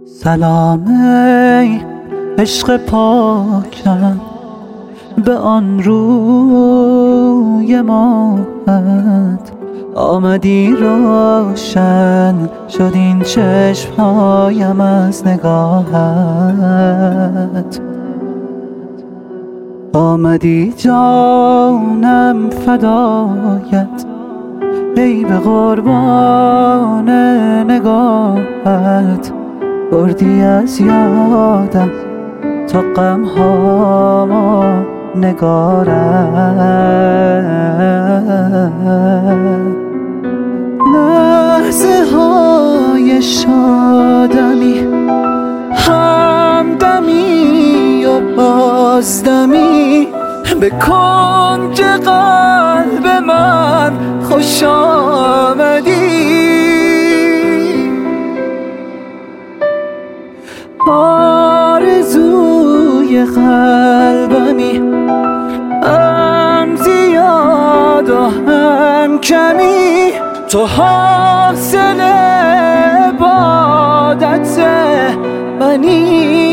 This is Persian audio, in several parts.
سلام ای عشق پاکم به آن روی ماهت، آمدی روشن شد این چشمهایم از نگاهت. آمدی جانم فدایت ای به قربان نگاهت، بردی از یادم تا غم‌ها نگارم. لحظه های شادمی، همدمی و بازدمی، به کنج قلب من خوش آمدی. آرزوی قلبمی، هم زیاد و هم کمی، تو حاصل عبادت منی.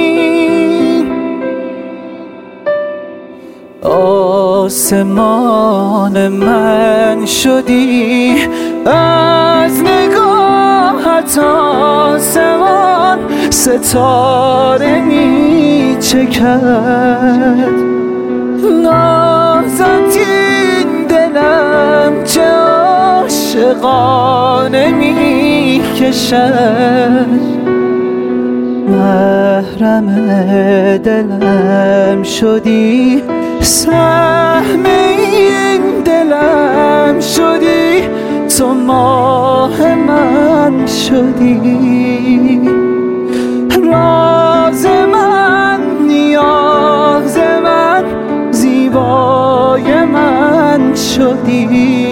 آسمان من شدی از نگاهت، آسمان ستاره می چکد، نازت این دلم چه عاشقانه می کشد. محرم دلم شدی، سهم این دلم شدی، تو ماه من شدی. راز من، نیاز من، زیبای من شدی.